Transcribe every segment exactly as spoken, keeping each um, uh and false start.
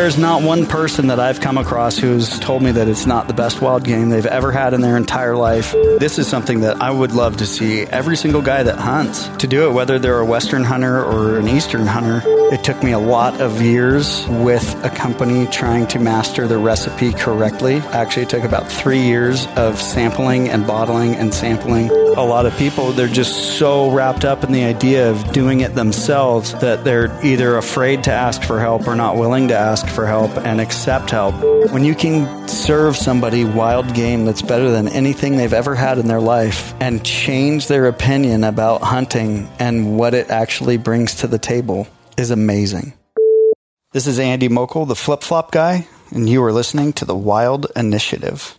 There's not one person that I've come across who's told me that it's not the best wild game they've ever had in their entire life. This is something that I would love to see every single guy that hunts to do it, whether they're a Western hunter or an Eastern hunter. It took me a lot of years with a company trying to master the recipe correctly. Actually, it took about three years of sampling and bottling and sampling. A lot of people, they're just so wrapped up in the idea of doing it themselves that they're either afraid to ask for help or not willing to ask for help and accept help. When you can serve somebody wild game that's better than anything they've ever had in their life and change their opinion about hunting and what it actually brings to the table is amazing. This is Andy Mokel, the flip-flop guy, and you are listening to The Wild Initiative.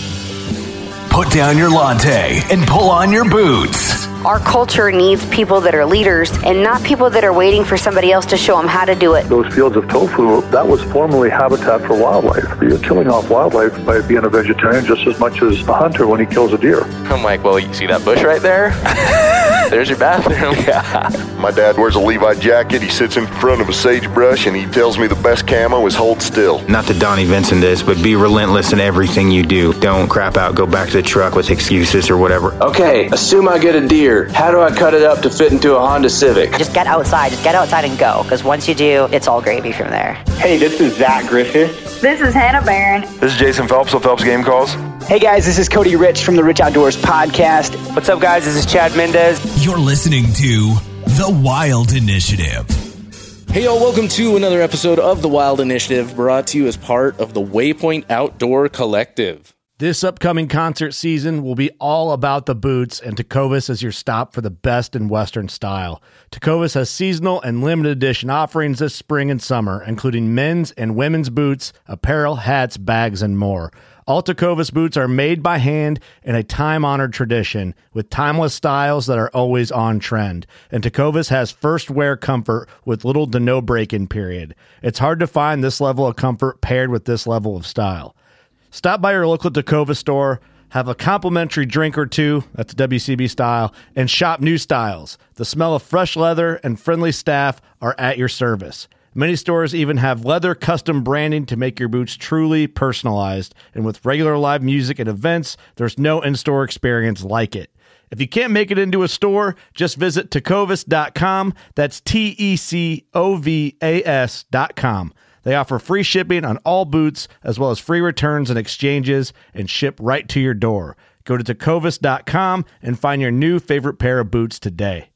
Put down your latte and pull on your boots. Our culture needs people that are leaders and not people that are waiting for somebody else to show them how to do it. Those fields of tofu, that was formerly habitat for wildlife. You're killing off wildlife by being a vegetarian just as much as a hunter when he kills a deer. I'm like, well, you see that bush right there? There's your bathroom. Yeah. My dad wears a Levi jacket. He sits in front of a sagebrush and he tells me the best camo is hold still. Not to Donnie Vincent this, but be relentless in everything you do. Don't crap out, go back to the truck with excuses or whatever. Okay, assume I get a deer. How do I cut it up to fit into a Honda Civic? Just get outside. Just get outside and go. Because once you do, it's all gravy from there. Hey, this is Zach Griffith. This is Hannah Barron. This is Jason Phelps of Phelps Game Calls. Hey guys, this is Cody Rich from the Rich Outdoors Podcast. What's up guys, this is Chad Mendez. You're listening to The Wild Initiative. Hey y'all, welcome to another episode of The Wild Initiative, brought to you as part of the Waypoint Outdoor Collective. This upcoming concert season will be all about the boots, and Tecovas is your stop for the best in Western style. Tecovas has seasonal and limited edition offerings this spring and summer, including men's and women's boots, apparel, hats, bags, and more. All Tecovas boots are made by hand in a time-honored tradition with timeless styles that are always on trend. And Tecovas has first wear comfort with little to no break-in period. It's hard to find this level of comfort paired with this level of style. Stop by your local Tecovas store, have a complimentary drink or two, that's W C B style, and shop new styles. The smell of fresh leather and friendly staff are at your service. Many stores even have leather custom branding to make your boots truly personalized. And with regular live music and events, there's no in-store experience like it. If you can't make it into a store, just visit tecovas dot com. That's T E C O V A S dot com. They offer free shipping on all boots, as well as free returns and exchanges, and ship right to your door. Go to tecovas dot com and find your new favorite pair of boots today.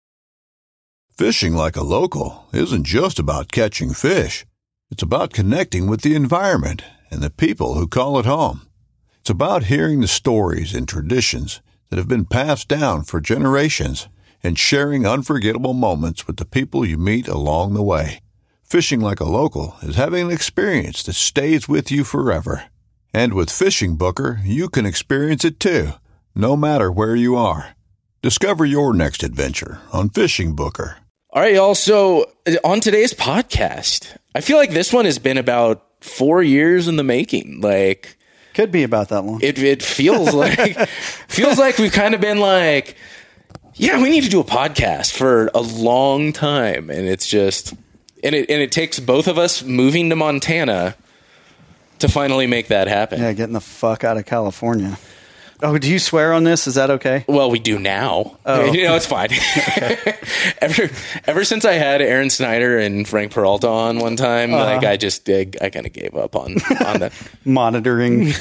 Fishing like a local isn't just about catching fish. It's about connecting with the environment and the people who call it home. It's about hearing the stories and traditions that have been passed down for generations and sharing unforgettable moments with the people you meet along the way. Fishing like a local is having an experience that stays with you forever. And with Fishing Booker, you can experience it too, no matter where you are. Discover your next adventure on Fishing Booker. All right, y'all. So on today's podcast, I feel like this one has been about four years in the making. Like, could be about that long. It it feels like feels like we've kind of been like, yeah, we need to do a podcast for a long time, and it's just, and it and it takes both of us moving to Montana to finally make that happen. Yeah, getting the fuck out of California. Oh, do you swear on this? Is that okay? Well, we do now. Oh. You know, it's fine. ever ever since I had Aaron Snyder and Frank Peralta on one time, uh-huh. like I just I, I kind of gave up on on that monitoring.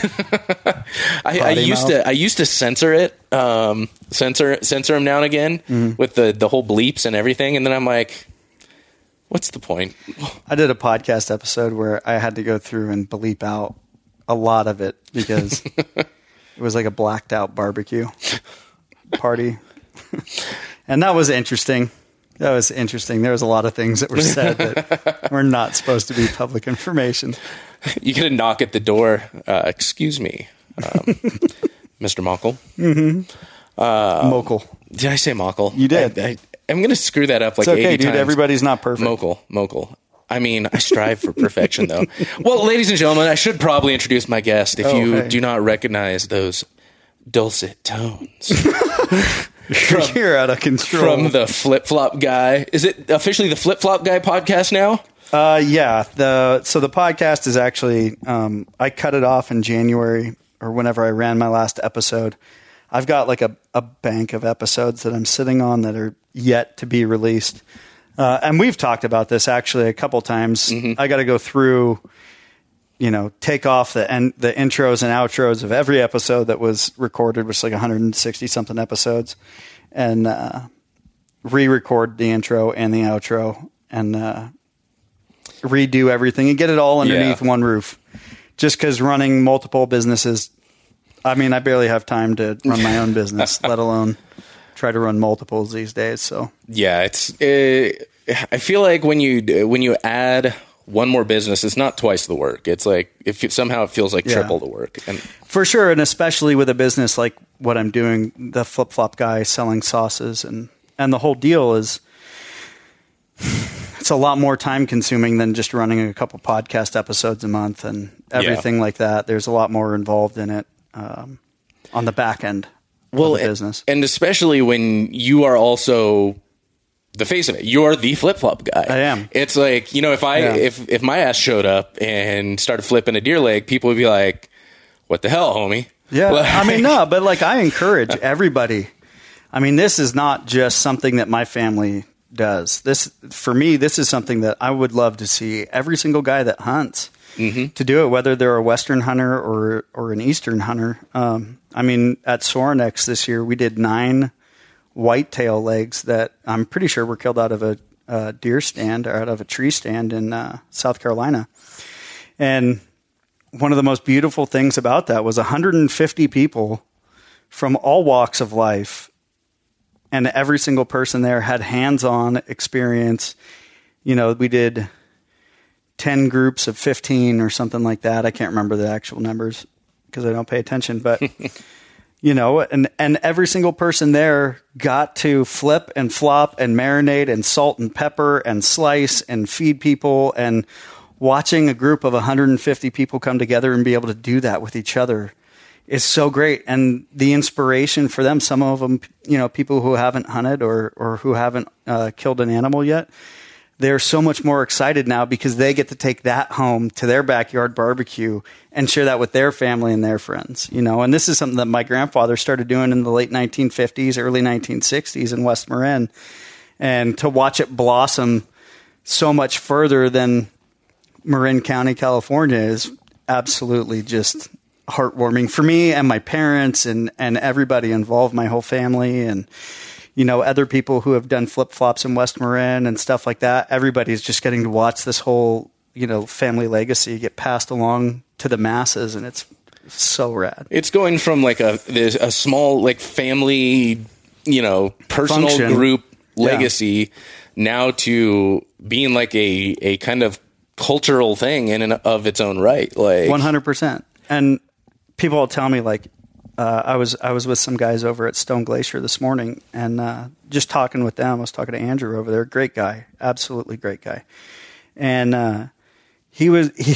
I, I used mouth. to I used to censor it, um, censor censor them now and again mm-hmm. with the the whole bleeps and everything, and then I'm like, what's the point? I did a podcast episode where I had to go through and bleep out a lot of it because. It was like a blacked out barbecue party. And that was interesting. That was interesting. There was a lot of things that were said that were not supposed to be public information. You get a knock at the door. Uh, excuse me, um, Mister Mokel. Mm-hmm. Uh, Mokel. Did I say Mokel? You did. I, I, I'm going to screw that up like it's okay, eighty dude. times. Everybody's not perfect. Mokel. Mokel. I mean, I strive for perfection, though. Well, ladies and gentlemen, I should probably introduce my guest if oh, you hey. do not recognize those dulcet tones. from, You're out of control. From the Flip Flop Guy. Is it officially the Flip Flop Guy podcast now? Uh, yeah. The so the podcast is actually um, I cut it off in January or whenever I ran my last episode. I've got like a, a bank of episodes that I'm sitting on that are yet to be released. Uh, and we've talked about this actually a couple times. Mm-hmm. I got to go through, you know, take off the en- the intros and outros of every episode that was recorded, which is like one hundred sixty something episodes, and uh, re-record the intro and the outro and uh, redo everything and get it all underneath yeah. one roof. Just because running multiple businesses, I mean, I barely have time to run my own business, let alone try to run multiples these days. So yeah, it's. It, I feel like when you when you add one more business, it's not twice the work. It's like if it, somehow it feels like yeah. triple the work. And for sure, and especially with a business like what I'm doing, the Flip Flop Guy selling sauces, and and the whole deal is it's a lot more time consuming than just running a couple podcast episodes a month and everything yeah. like that. There's a lot more involved in it um, on the back end well, of the business, and especially when you are also the face of it. You're the flip flop guy. I am. It's like, you know, if I yeah. if if my ass showed up and started flipping a deer leg, people would be like, "What the hell, homie?" Yeah, like, I mean, no, but like I encourage everybody. I mean, this is not just something that my family does. This, for me, this is something that I would love to see every single guy that hunts mm-hmm. to do it, whether they're a Western hunter or or an Eastern hunter. Um, I mean, at Sorinex this year, we did nine whitetail legs that I'm pretty sure were killed out of a, a deer stand or out of a tree stand in uh, South Carolina. And one of the most beautiful things about that was one hundred fifty people from all walks of life, and every single person there had hands-on experience. You know, we did ten groups of fifteen or something like that. I can't remember the actual numbers because I don't pay attention, but you know, and, and every single person there got to flip and flop and marinate and salt and pepper and slice and feed people. And watching a group of one hundred fifty people come together and be able to do that with each other is so great. And the inspiration for them, some of them, you know, people who haven't hunted or, or who haven't uh, killed an animal yet, they're so much more excited now because they get to take that home to their backyard barbecue and share that with their family and their friends, you know. And this is something that my grandfather started doing in the late nineteen fifties, early nineteen sixties in West Marin. And to watch it blossom so much further than Marin County, California is absolutely just heartwarming for me and my parents and, and everybody involved, my whole family and, you know, other people who have done flip-flops in West Marin and stuff like that. Everybody's just getting to watch this whole, you know, family legacy get passed along to the masses, and it's so rad. It's going from like a there's a small like family, you know, personal Function. group legacy yeah. now to being like a a kind of cultural thing in and of its own right. Like one hundred percent. And people will tell me like, Uh, I was I was with some guys over at Stone Glacier this morning, and uh, just talking with them. I was talking to Andrew over there, great guy, absolutely great guy, and uh, he was he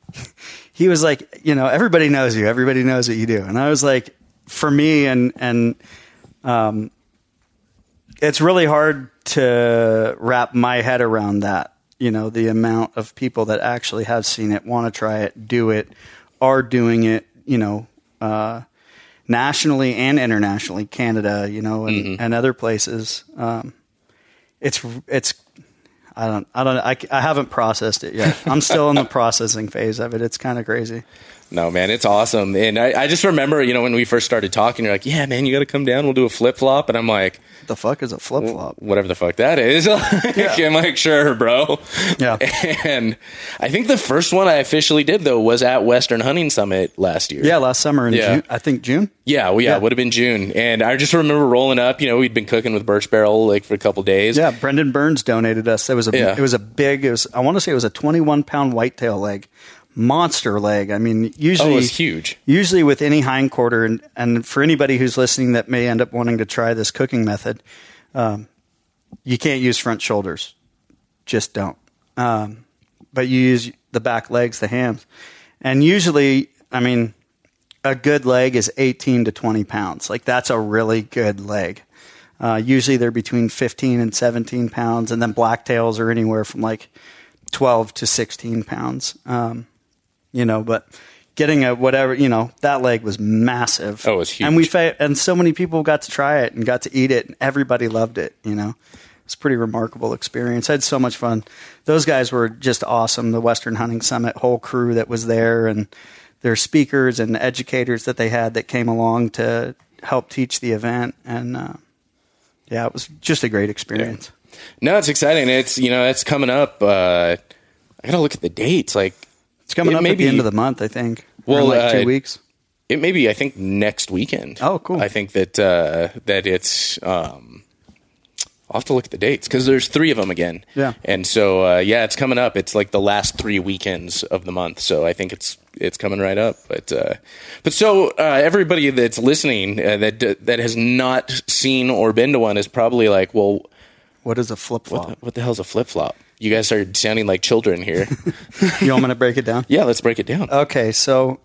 he was like, you know, everybody knows you, everybody knows what you do, and I was like, for me, and and um, it's really hard to wrap my head around that, you know, the amount of people that actually have seen it, want to try it, do it, are doing it, you know. Uh, nationally and internationally, Canada, you know, and, mm-hmm. and other places. Um, it's, it's, I don't, I don't, I, I haven't processed it yet. I'm still in the processing phase of it. It's kind of crazy. No, man, it's awesome. And I, I just remember, you know, when we first started talking, you're like, yeah, man, you got to come down. We'll do a flip flop. And I'm like, the fuck is a flip flop? Whatever the fuck that is. Like, yeah. I'm like, sure, bro. Yeah. And I think the first one I officially did, though, was at Western Hunting Summit last year. Yeah, last summer in yeah. June. I think June. Yeah, well, yeah, yeah, it would have been June. And I just remember rolling up, you know, we'd been cooking with Birch Barrel like for a couple days. Yeah, Brendan Burns donated us. It was a, yeah. it was a big, it was, I want to say it was a twenty-one pound whitetail leg. Monster leg. I mean, usually oh, it was huge. Usually with any hindquarter, and, and for anybody who's listening that may end up wanting to try this cooking method, um, you can't use front shoulders. Just don't. Um, but you use the back legs, the hams. And usually, I mean, a good leg is eighteen to twenty pounds. Like, that's a really good leg. Uh, usually they're between fifteen and seventeen pounds, and then blacktails are anywhere from like twelve to sixteen pounds. Um, you know, but getting a whatever, you know, that leg was massive. Oh, it was huge. And we fa- and so many people got to try it and got to eat it, and everybody loved it, you know. It's a pretty remarkable experience. I had so much fun. Those guys were just awesome. The Western Hunting Summit whole crew that was there, and their speakers and educators that they had that came along to help teach the event. And uh, yeah, it was just a great experience. Yeah. No, it's exciting. It's, you know, it's coming up. Uh, I got to look at the dates. Like, it's coming it up may at the be, end of the month, I think. Well, or in like two uh, weeks. It may be, I think, next weekend. Oh, cool. I think that uh, that it's. Um, I'll have to look at the dates because there's three of them again. Yeah. And so, uh, yeah, it's coming up. It's like the last three weekends of the month. So I think it's it's coming right up. But uh, but so uh, everybody that's listening uh, that that has not seen or been to one is probably like, well, what is a flip flop? What, what the hell is a flip flop? You guys are sounding like children here. You want me to break it down? Yeah, let's break it down. Okay, so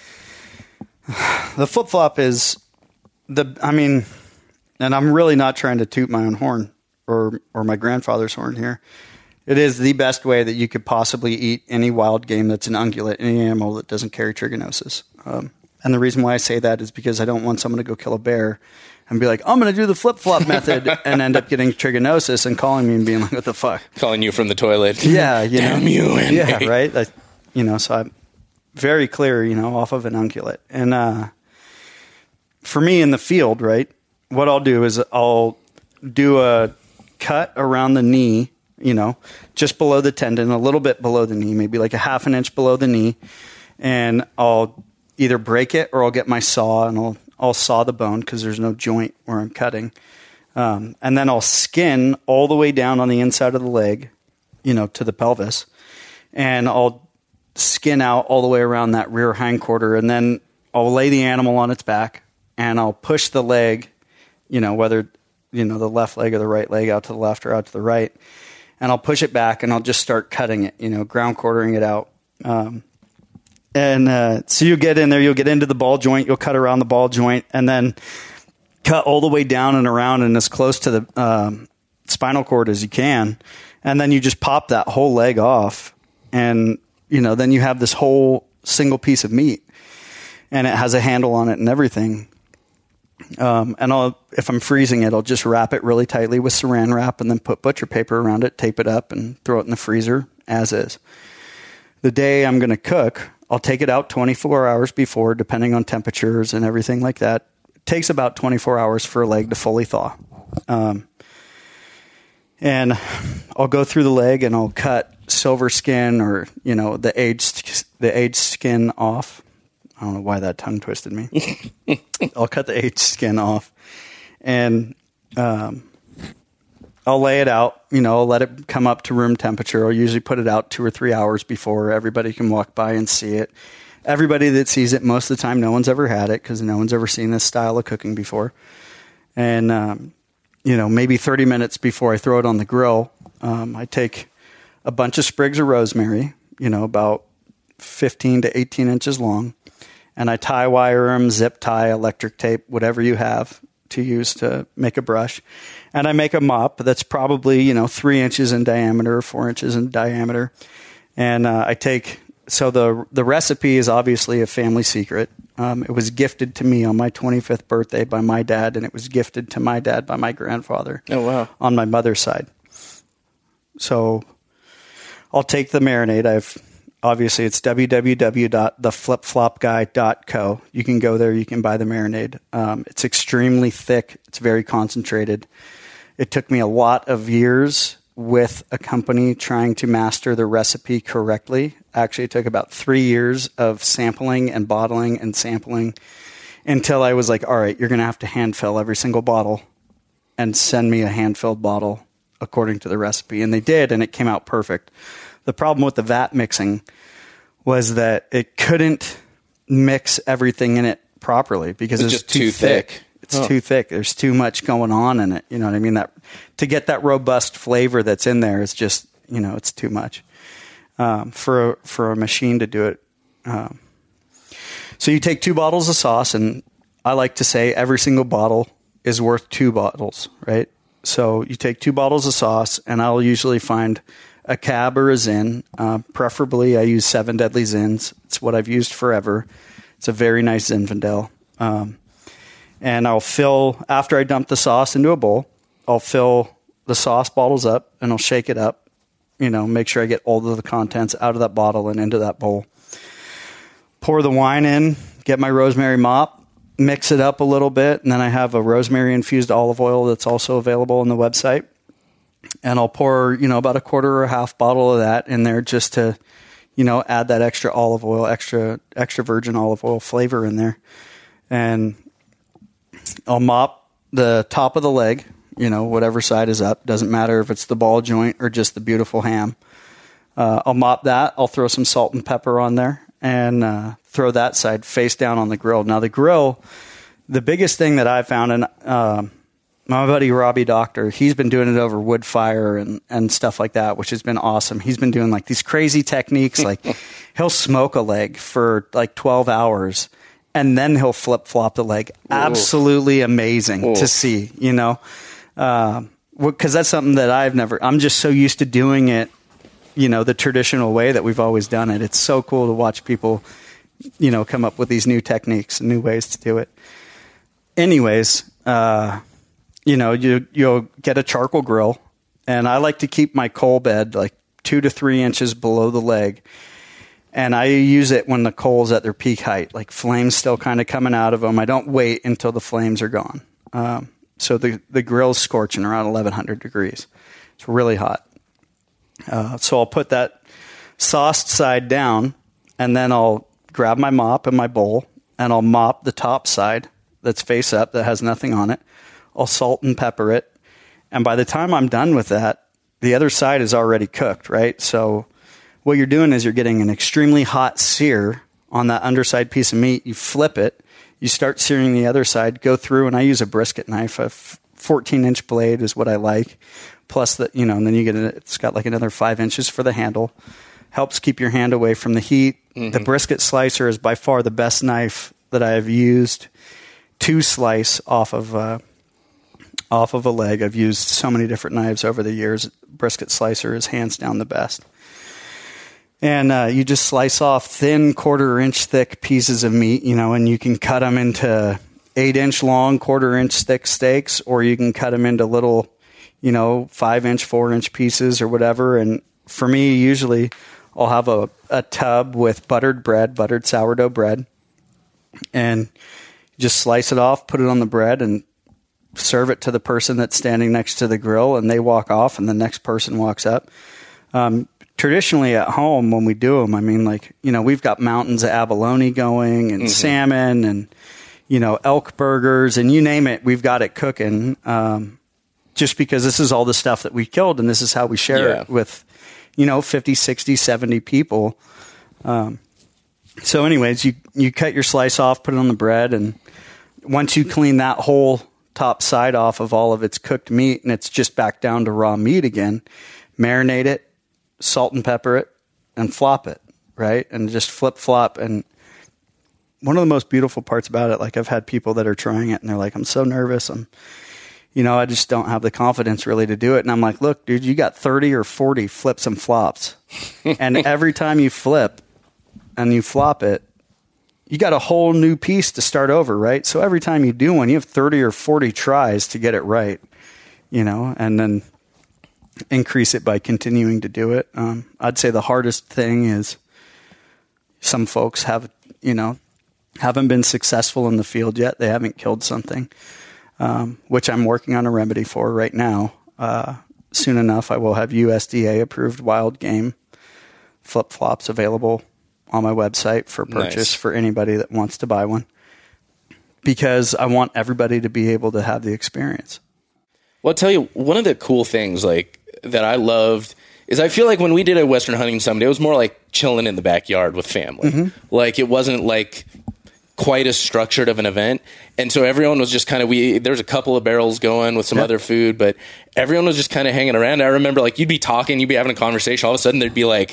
the flip flop is the. I mean. And I'm really not trying to toot my own horn or or my grandfather's horn here. It is the best way that you could possibly eat any wild game that's an ungulate, any animal that doesn't carry trichinosis. Um, and the reason why I say that is because I don't want someone to go kill a bear and be like, I'm going to do the flip-flop method and end up getting trichinosis and calling me and being like, what the fuck? Calling you from the toilet. Yeah. You Damn know, you. And yeah, me. right? I, you know, so I'm very clear, you know, off of an ungulate. And uh, for me in the field, right, what I'll do is I'll do a cut around the knee, you know, just below the tendon, a little bit below the knee, maybe like a half an inch below the knee. And I'll either break it or I'll get my saw and I'll, I'll saw the bone because there's no joint where I'm cutting. Um, and then I'll skin all the way down on the inside of the leg, you know, to the pelvis. And I'll skin out all the way around that rear hindquarter. And then I'll lay the animal on its back and I'll push the leg, you know, whether, you know, the left leg or the right leg out to the left or out to the right. And I'll push it back and I'll just start cutting it, you know, ground quartering it out. Um, and uh, so you get in there, you'll get into the ball joint, you'll cut around the ball joint and then cut all the way down and around and as close to the um, spinal cord as you can. And then you just pop that whole leg off. And, you know, then you have this whole single piece of meat. And it has a handle on it and everything. Um, and I'll, if I'm freezing it, I'll just wrap it really tightly with saran wrap and then put butcher paper around it, tape it up, and throw it in the freezer as is. The day I'm going to cook, I'll take it out twenty-four hours before, depending on temperatures and everything like that. It takes about twenty-four hours for a leg to fully thaw. Um, and I'll go through the leg and I'll cut silver skin or, you know, the aged, the aged skin off. I don't know why that tongue twisted me. I'll cut the aged skin off and um, I'll lay it out. You know, I'll let it come up to room temperature. I'll usually put it out two or three hours before everybody can walk by and see it. Everybody that sees it, most of the time, no one's ever had it because no one's ever seen this style of cooking before. And, um, you know, maybe thirty minutes before I throw it on the grill, um, I take a bunch of sprigs of rosemary, you know, about fifteen to eighteen inches long. And I tie wire them, zip tie, electric tape, whatever you have to use to make a brush. And I make a mop that's probably, you know, three inches in diameter, four inches in diameter. And uh, I take, so the the recipe is obviously a family secret. Um, it was gifted to me on my twenty-fifth birthday by my dad, and it was gifted to my dad by my grandfather. Oh, wow. On my mother's side. So I'll take the marinade. I've... Obviously, it's w w w dot the flip flop guy dot co. You can go there. You can buy the marinade. Um, it's extremely thick. It's very concentrated. It took me a lot of years with a company trying to master the recipe correctly. Actually, it took about three years of sampling and bottling and sampling until I was like, all right, you're going to have to hand fill every single bottle and send me a hand-filled bottle according to the recipe. And they did, and it came out perfect. The problem with the vat mixing was that it couldn't mix everything in it properly because it's, it's just too, too thick. thick. It's oh. too thick. There's too much going on in it. You know what I mean? That to get that robust flavor that's in there is just, you know, it's too much um, for a, for a machine to do it. Um, so you take two bottles of sauce, and I like to say every single bottle is worth two bottles, right? So you take two bottles of sauce, and I'll usually find a cab or a Zin. Uh, preferably, I use Seven Deadly Zins. It's what I've used forever. It's a very nice Zinfandel. Um, and I'll fill, after I dump the sauce into a bowl, I'll fill the sauce bottles up and I'll shake it up, you know, make sure I get all of the contents out of that bottle and into that bowl. Pour the wine in, get my rosemary mop, mix it up a little bit, and then I have a rosemary-infused olive oil that's also available on the website. And I'll pour, you know, about a quarter or a half bottle of that in there just to, you know, add that extra olive oil, extra extra virgin olive oil flavor in there. And I'll mop the top of the leg, you know, whatever side is up. Doesn't matter if it's the ball joint or just the beautiful ham. Uh, I'll mop that. I'll throw some salt and pepper on there and uh, throw that side face down on the grill. Now, the grill, the biggest thing that I found, and uh, my buddy Robbie Doctor, he's been doing it over wood fire and, and stuff like that, which has been awesome. He's been doing like these crazy techniques. Like he'll smoke a leg for like twelve hours and then he'll flip flop the leg. Whoa. Absolutely amazing Whoa. to see, you know, uh, because that's something that I've never, I'm just so used to doing it, you know, the traditional way that we've always done it. It's so cool to watch people, you know, come up with these new techniques and new ways to do it. Anyways, uh, you know, you, you'll get a charcoal grill, and I like to keep my coal bed like two to three inches below the leg. And I use it when the coal's at their peak height, like flames still kind of coming out of them. I don't wait until the flames are gone. Um, so the, the grill's scorching around eleven hundred degrees. It's really hot. Uh, so I'll put that sauced side down, and then I'll grab my mop and my bowl, and I'll mop the top side that's face up that has nothing on it. I'll salt and pepper it. And by the time I'm done with that, the other side is already cooked, right? So what you're doing is you're getting an extremely hot sear on that underside piece of meat. You flip it. You start searing the other side. Go through, and I use a brisket knife. A fourteen-inch blade is what I like. Plus, the, you know, and then you get it. It's got like another five inches for the handle. Helps keep your hand away from the heat. Mm-hmm. The brisket slicer is by far the best knife that I have used to slice off of uh, off of a leg. I've used so many different knives over the years. Brisket slicer is hands down the best. And uh, you just slice off thin quarter inch thick pieces of meat, you know, and you can cut them into eight inch long, quarter inch thick steaks, or you can cut them into little, you know, five inch, four inch pieces or whatever. And for me, usually I'll have a, a tub with buttered bread, buttered sourdough bread, and just slice it off, put it on the bread, and serve it to the person that's standing next to the grill, and they walk off, and the next person walks up. Um, traditionally at home, when we do them, I mean, like, you know, we've got mountains of abalone going and mm-hmm. salmon and, you know, elk burgers and you name it, we've got it cooking. Um, just because this is all the stuff that we killed and this is how we share yeah. it with, you know, fifty, sixty, seventy people. Um, so anyways, you, you cut your slice off, put it on the bread, and once you clean that whole top side off of all of its cooked meat and it's just back down to raw meat again, marinate it, salt and pepper it, and flop it, right? And just flip flop. And one of the most beautiful parts about it, like I've had people that are trying it and they're like, I'm so nervous. I'm, you know, I just don't have the confidence really to do it. And I'm like, look, dude, you got thirty or forty flips and flops. And every time you flip and you flop it, you got a whole new piece to start over, right? So every time you do one, you have thirty or forty tries to get it right, you know, and then increase it by continuing to do it. Um, I'd say the hardest thing is some folks have, you know, haven't been successful in the field yet. They haven't killed something, um, which I'm working on a remedy for right now. Uh, soon enough, I will have U S D A approved wild game flip-flops available on my website for purchase nice. For anybody that wants to buy one, because I want everybody to be able to have the experience. Well, I'll tell you, one of the cool things like that I loved is I feel like when we did a Western Hunting Summit, it was more like chilling in the backyard with family. Mm-hmm. Like it wasn't like quite as structured of an event. And so everyone was just kind of, we, there's a couple of barrels going with some yep. other food, but everyone was just kind of hanging around. I remember like you'd be talking, you'd be having a conversation. All of a sudden there'd be like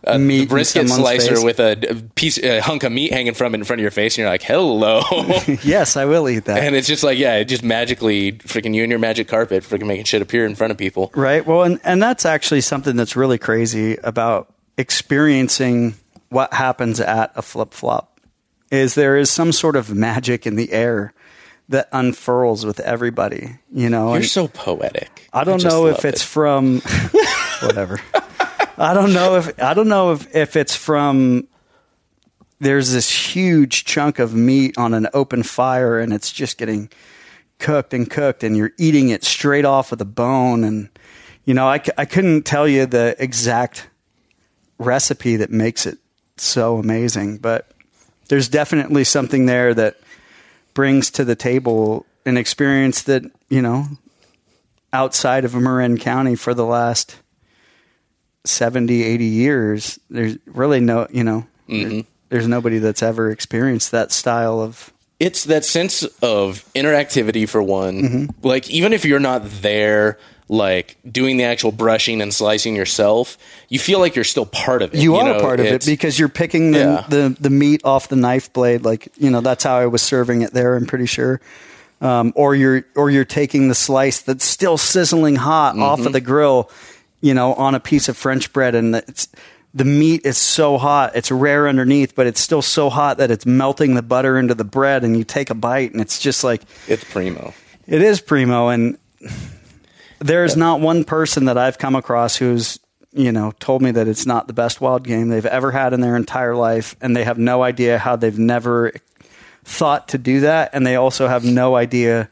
a meat brisket in someone's slicer face. with a piece, a hunk of meat hanging from it in front of your face, and you're like, hello. Yes, I will eat that. And it's just like, yeah, it just magically, freaking you and your magic carpet, freaking making shit appear in front of people. Right. Well, and, and that's actually something that's really crazy about experiencing what happens at a flip-flop, is there is some sort of magic in the air that unfurls with everybody, you know. You're and so poetic. I don't I know if love it's it. from whatever. I don't know if I don't know if, if it's from there's this huge chunk of meat on an open fire and it's just getting cooked and cooked and you're eating it straight off of the bone, and you know, I, I couldn't tell you the exact recipe that makes it so amazing, but there's definitely something there that brings to the table an experience that, you know, outside of Marin County for the last seventy, eighty years, there's really no, you know, Mm-hmm. there's, there's nobody that's ever experienced that style of. It's that sense of interactivity for one. Mm-hmm. Like, even if you're not there, like doing the actual brushing and slicing yourself, you feel like you're still part of it. You, you are know, part of it it's- because you're picking the, Yeah. the, the meat off the knife blade. Like, you know, that's how I was serving it there, I'm pretty sure. Um, or you're, or you're taking the slice that's still sizzling hot Mm-hmm. off of the grill, you know, on a piece of French bread. And it's, the meat is so hot. It's rare underneath, but it's still so hot that it's melting the butter into the bread, and you take a bite and it's just like, It's primo. it is primo. And there's not one person that I've come across who's, you know, told me that it's not the best wild game they've ever had in their entire life. And they have no idea how they've never thought to do that. And they also have no idea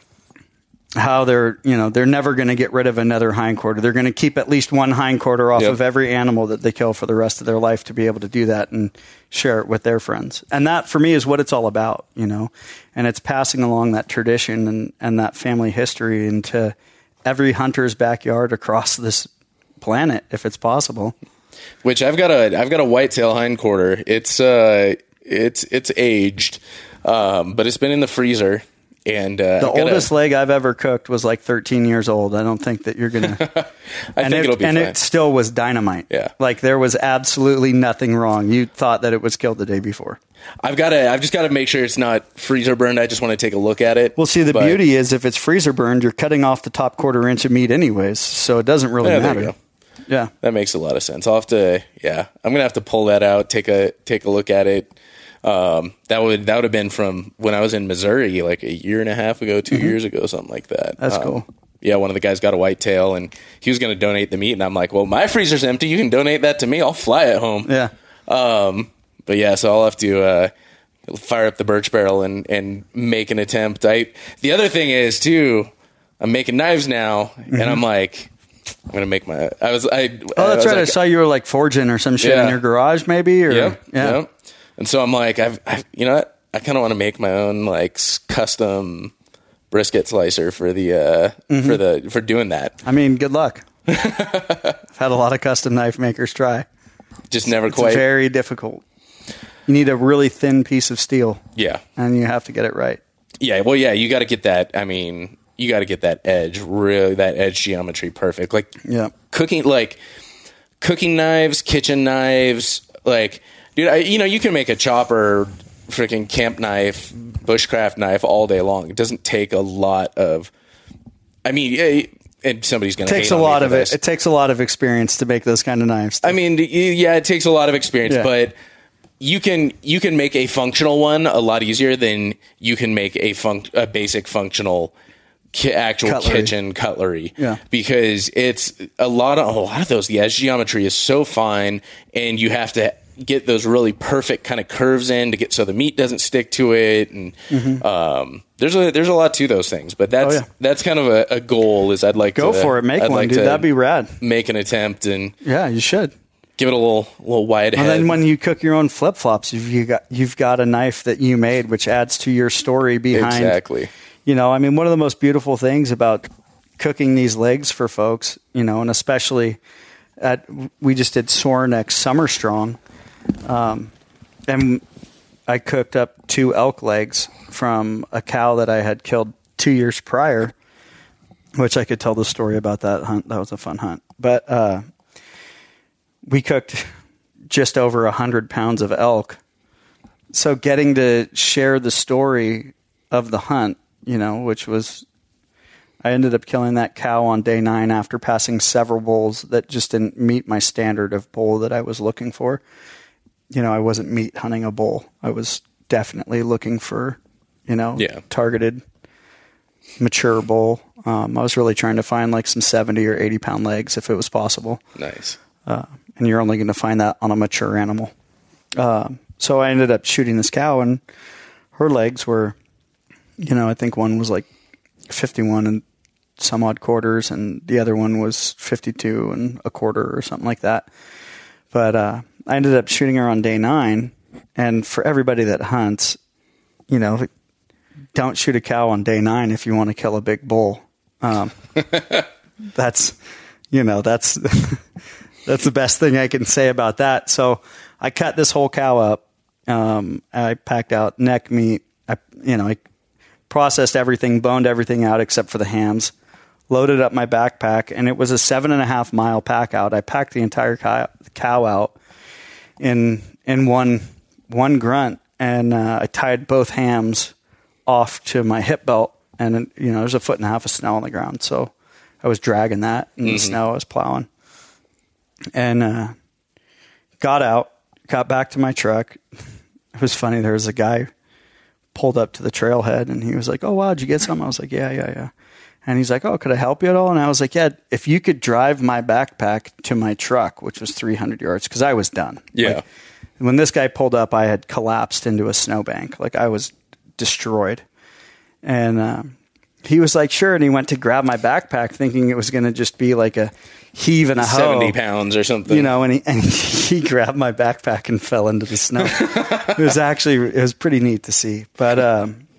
how they're, you know, they're never going to get rid of another hindquarter. They're going to keep at least one hindquarter off Yep. of every animal that they kill for the rest of their life to be able to do that and share it with their friends. And that, for me, is what it's all about, you know, and it's passing along that tradition and, and that family history into every hunter's backyard across this planet, if it's possible. Which I've got a I've got a whitetail hindquarter. It's uh it's it's aged, um, but it's been in the freezer. And uh, The I've got oldest a, leg I've ever cooked was like thirteen years old. I don't think that you're going to... I and think it, it'll be And fine. it still was dynamite. Yeah. Like, there was absolutely nothing wrong. You thought that it was killed the day before. I've got to I've just got to make sure it's not freezer burned. I just want to take a look at it. Well, see, the But- beauty is if it's freezer burned, you're cutting off the top quarter inch of meat anyways, so it doesn't really Yeah, there matter. you go. Yeah. That makes a lot of sense. I'll have to, yeah, I'm gonna have to pull that out, take a take a look at it. Um, that would that would have been from when I was in Missouri, like a year and a half ago, 2 Mm-hmm. years ago, something like that. That's Um, cool. Yeah, one of the guys got a whitetail, and he was going to donate the meat, and I'm like, well, my freezer's empty. You can donate that to me. I'll fly it home. Yeah. Um, but yeah, so I'll have to uh, fire up the birch barrel and and make an attempt. I the other thing is too, I'm making knives now, and I'm like, I'm gonna make my. I was I. Mm-hmm. Oh, that's I right. I was saw you were like forging or some shit Yeah. in your garage, maybe? Or, Yep. Yeah. Yep. And so I'm like, I've, I've you know what? I kind of want to make my own like s- custom brisket slicer for the uh, Mm-hmm. for the for doing that. I mean, good luck. I've had a lot of custom knife makers try. Just never It's quite. very difficult. You need a really thin piece of steel, yeah. and you have to get it right. Yeah. Well, yeah. You got to get that. I mean, you got to get that edge, really, that edge geometry perfect. Like Yeah. cooking, like cooking knives, kitchen knives. Like, dude, I, you know, you can make a chopper, freaking camp knife, bushcraft knife all day long. It doesn't take a lot of. I mean, yeah, and somebody's going It to takes hate a on me lot for of this. it. It takes a lot of experience to make those kind of knives. I mean, y- yeah, it takes a lot of experience, Yeah. but you can you can make a functional one a lot easier than you can make a func- a basic functional ki- actual Cutlery. kitchen cutlery. Yeah. Because it's a lot of a lot of those. The edge geometry is so fine, and you have to get those really perfect kind of curves in to get so the meat doesn't stick to it, and um, there's a there's a lot to those things. But that's Mm-hmm. Oh, yeah. that's kind of a, a goal. Is I'd like Go to for it. Make I'd one, like dude. to That'd be rad. Make an attempt and Yeah, you should. give it a little little wide And head. then when you cook your own flip flops, you've you got you've got a knife that you made, which adds to your story behind. Exactly. You know, I mean, one of the most beautiful things about cooking these legs for folks, you know, and especially at we just did Sorinex Summer Strong, um, and I cooked up two elk legs from a cow that I had killed two years prior, which I could tell the story about that hunt. That was a fun hunt, but. Uh, We cooked just over a hundred pounds of elk. So getting to share the story of the hunt, you know, which was, I ended up killing that cow on day nine after passing several bulls that just didn't meet my standard of bull that I was looking for. You know, I wasn't meat hunting a bull. I was definitely looking for, you know, yeah. targeted mature bull. Um, I was really trying to find like some seventy or eighty pound legs if it was possible. Nice. Uh, and you're only going to find that on a mature animal. Uh, so I ended up shooting this cow, and her legs were, you know, I think one was like fifty-one and some odd quarters, and the other one was fifty-two and a quarter or something like that. But uh, I ended up shooting her on day nine, and for everybody that hunts, you know, don't shoot a cow on day nine if you want to kill a big bull. Um, that's, you know, that's that's the best thing I can say about that. So I cut this whole cow up. Um, I packed out neck meat. I, you know, I processed everything, boned everything out except for the hams, loaded up my backpack, and it was a seven and a half mile pack out. I packed the entire cow, cow out in in one one grunt, and uh, I tied both hams off to my hip belt, and you know there's a foot and a half of snow on the ground, so I was dragging that in mm-hmm. the snow. I was plowing, and uh, got out, got back to my truck. It was funny. There was a guy pulled up to the trailhead, and he was like, "Oh wow, did you get some?" I was like, "Yeah, yeah, yeah." And he's like, "Oh, could I help you at all?" And I was like, "Yeah, if you could drive my backpack to my truck, which was three hundred yards, because I was done." Yeah. Like, when this guy pulled up, I had collapsed into a snowbank. Like I was destroyed. And um, he was like, "Sure." And he went to grab my backpack thinking it was going to just be like a heave and a hoe. seventy pounds or something. You know, and he, and he grabbed my backpack and fell into the snow. It was actually, it was pretty neat to see. But um,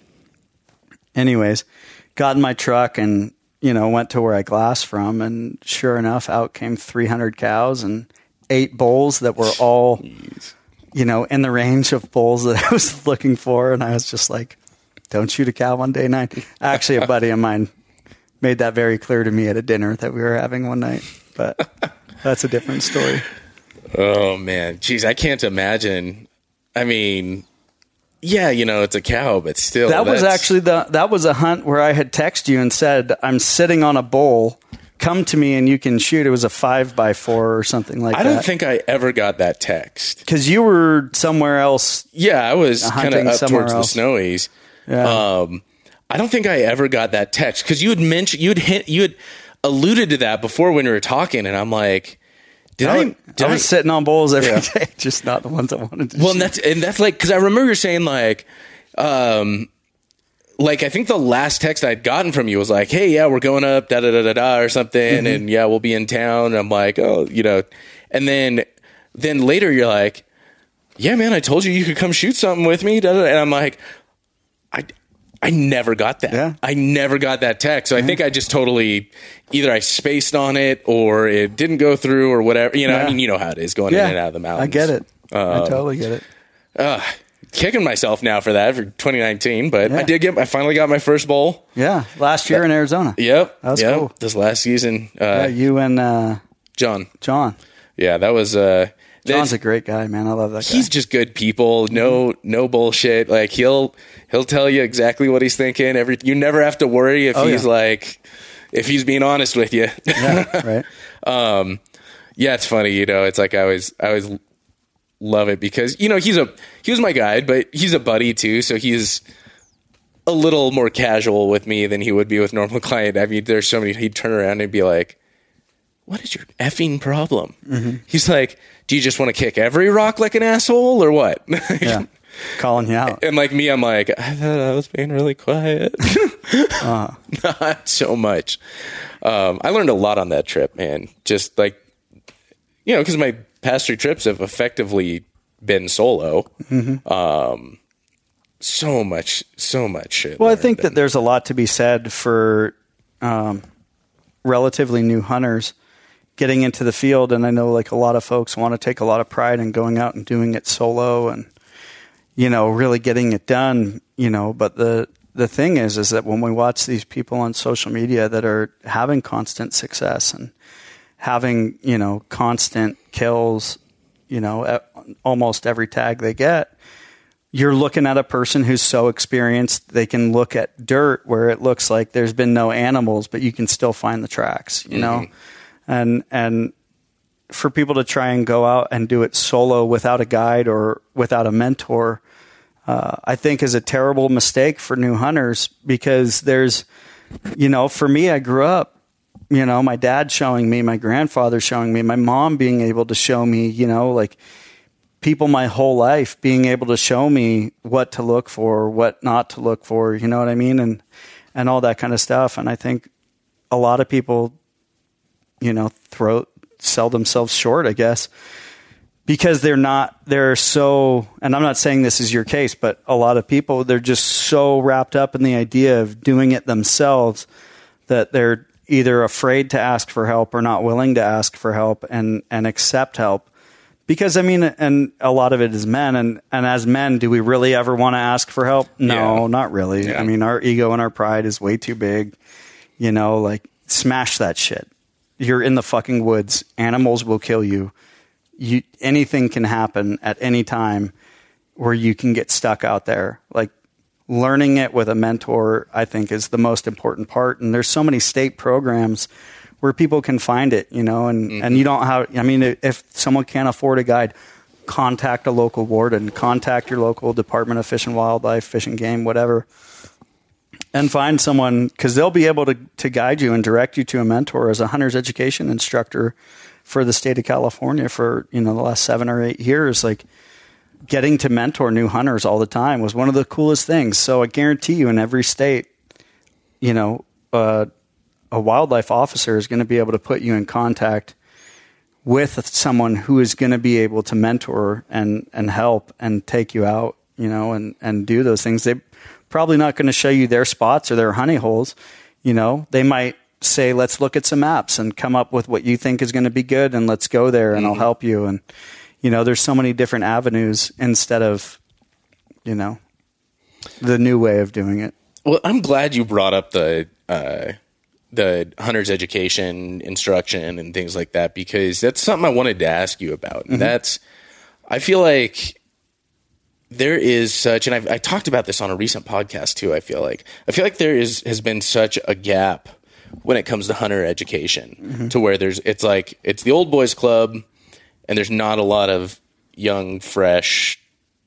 anyways, got in my truck and, you know, went to where I glassed from. And sure enough, out came three hundred cows and eight bulls that were all, Jeez. you know, in the range of bulls that I was looking for. And I was just like, don't shoot a cow on day nine. Actually, a buddy of mine made that very clear to me at a dinner that we were having one night. But that's a different story. Oh, man. Jeez, I can't imagine. I mean, yeah, you know, it's a cow, but still. That was actually the, that was a hunt where I had texted you and said, I'm sitting on a bull. Come to me and you can shoot. It was a five by four or something like that. I don't that. think I ever got that text. Because you were somewhere else. Yeah, I was kind of up towards else. the Snowies. Yeah. Um, I don't think I ever got that text because you had mentioned, you had hint, you had alluded to that before when we were talking, and I'm like, did I? I, did I was I, sitting on bulls every yeah. day, just not the ones I wanted to. Well, shoot. and that's and that's like because I remember you saying like, um, like I think the last text I'd gotten from you was like, hey, yeah, we're going up, da da da da da, or something, mm-hmm. and yeah, we'll be in town. And I'm like, oh, you know, and then then later you're like, yeah, man, I told you you could come shoot something with me, da, da, da. And I'm like. I, I never got that. Yeah. I never got that text. So yeah. I think I just totally either I spaced on it or it didn't go through or whatever. You know, yeah. I mean, you know how it is going yeah. in and out of the mountains. I get it. Um, I totally get it. Uh, kicking myself now for that for twenty nineteen, but yeah. I did get. I finally got my first bowl. Yeah, last year that, in Arizona. Yep, that was yep. cool. This last season. Uh, yeah, you and uh, John. John. Yeah, that was. Uh, John's a great guy, man. I love that guy. He's just good people. No, mm-hmm. no bullshit. Like he'll he'll tell you exactly what he's thinking. Every you never have to worry if oh, he's yeah. like if he's being honest with you. Yeah, right. um, yeah, it's funny. You know, it's like I always I always love it because you know he's a he was my guide, but he's a buddy too. So he's a little more casual with me than he would be with normal client. I mean, there's so many. He'd turn around and be like, "What is your effing problem?" Mm-hmm. He's like, do you just want to kick every rock like an asshole or what? Yeah. Calling you out. And like me, I'm like, I thought I was being really quiet. uh. Not so much. Um, I learned a lot on that trip, man. Just like, you know, because my past three trips have effectively been solo. Mm-hmm. Um, so much, so much shit. Well, I think that there's a lot to be said for um, relatively new hunters getting into the field. And I know like a lot of folks want to take a lot of pride in going out and doing it solo and, you know, really getting it done, you know, but the, the thing is, is that when we watch these people on social media that are having constant success and having, you know, constant kills you know, at almost every tag they get, you're looking at a person who's so experienced, they can look at dirt where it looks like there's been no animals, but you can still find the tracks, you mm-hmm. know? And, and for people to try and go out and do it solo without a guide or without a mentor, uh, I think is a terrible mistake for new hunters, because there's, you know, for me, I grew up, you know, my dad showing me, my grandfather showing me, my mom being able to show me, you know, like, people my whole life being able to show me what to look for, what not to look for, you know what I mean? And, and all that kind of stuff. And I think a lot of people, you know, throw, sell themselves short, I guess, because they're not, they're so, and I'm not saying this is your case, but a lot of people, they're just so wrapped up in the idea of doing it themselves that they're either afraid to ask for help or not willing to ask for help and, and accept help. Because, I mean, and a lot of it is men. And, and as men, do we really ever want to ask for help? No, yeah. not really. Yeah. I mean, our ego and our pride is way too big. You know, like, smash that shit. You're in the fucking woods. Animals will kill you. You anything can happen at any time where you can get stuck out there. Like, learning it with a mentor, I think, is the most important part. And there's so many state programs where people can find it, you know, and, mm-hmm. and you don't have, I mean, if someone can't afford a guide, contact a local warden, contact your local Department of Fish and Wildlife, Fish and Game, whatever, and find someone, because they'll be able to, to guide you and direct you to a mentor. As a hunter's education instructor for the state of California for, you know, the last seven or eight years, like, getting to mentor new hunters all the time was one of the coolest things. So I guarantee you in every state, you know, uh, a wildlife officer is going to be able to put you in contact with someone who is going to be able to mentor and, and help and take you out, you know, and, and do those things. They're probably not going to show you their spots or their honey holes. You know, they might say, let's look at some maps and come up with what you think is going to be good. And let's go there and mm-hmm. I'll help you. And, you know, there's so many different avenues instead of, you know, the new way of doing it. Well, I'm glad you brought up the, uh, the hunter's education instruction and things like that, because that's something I wanted to ask you about. And mm-hmm. that's, I feel like there is such, and I've, I talked about this on a recent podcast too. I feel like, I feel like there is, has been such a gap when it comes to hunter education mm-hmm. to where there's, it's like, it's the old boys club and there's not a lot of young, fresh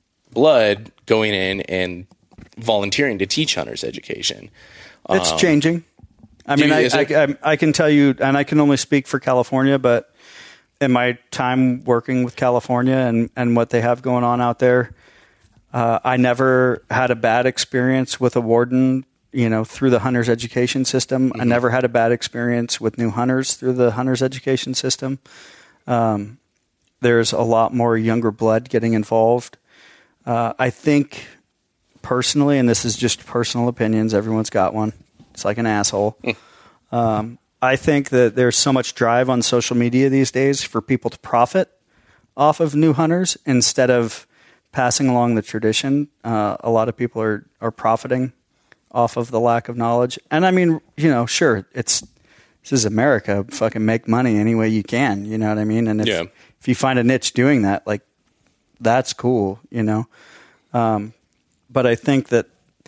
blood going in and volunteering to teach hunter's education. It's um, changing. I mean, you, I, I, I, I can tell you, and I can only speak for California, but in my time working with California and, and what they have going on out there, uh, I never had a bad experience with a warden, you know, through the hunter's education system. Mm-hmm. I never had a bad experience with new hunters through the hunter's education system. Um, there's a lot more younger blood getting involved. Uh, I think personally, and this is just personal opinions, everyone's got one. It's like an asshole. um, I think that there's so much drive on social media these days for people to profit off of new hunters instead of passing along the tradition. Uh, a lot of people are, are profiting off of the lack of knowledge. And I mean, you know, sure, it's this is America. Fucking make money any way you can. You know what I mean? And if, yeah. if you find a niche doing that, like, that's cool, you know? Um, but I think that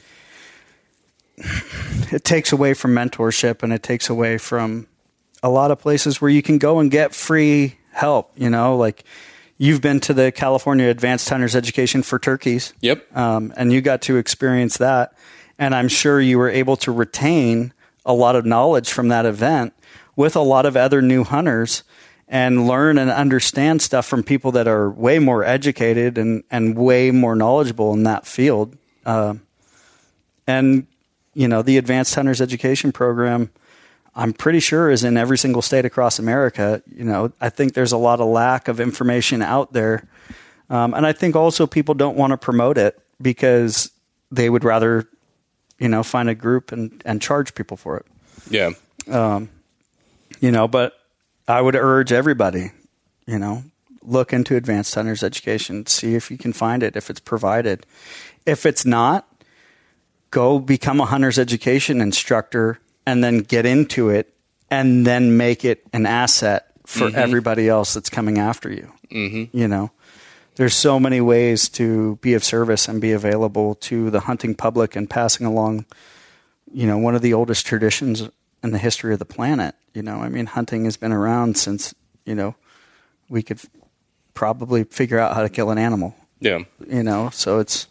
it takes away from mentorship, and it takes away from a lot of places where you can go and get free help. You know, like you've been to the California Advanced Hunters Education for turkeys. Yep. Um, and you got to experience that. And I'm sure you were able to retain a lot of knowledge from that event with a lot of other new hunters and learn and understand stuff from people that are way more educated and, and way more knowledgeable in that field. Uh, and you know, the Advanced Hunters Education Program, I'm pretty sure is in every single state across America. You know, I think there's a lot of lack of information out there. Um, and I think also people don't want to promote it because they would rather, you know, find a group and, and charge people for it. Yeah. Um, you know, but I would urge everybody, you know, look into Advanced Hunters Education, see if you can find it, if it's provided. If it's not, go become a hunter's education instructor and then get into it and then make it an asset for Mm-hmm. everybody else that's coming after you. Mm-hmm. You know, there's so many ways to be of service and be available to the hunting public and passing along, you know, one of the oldest traditions in the history of the planet. You know, I mean, hunting has been around since, you know, we could probably figure out how to kill an animal. Yeah. You know, so it's,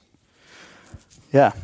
yeah.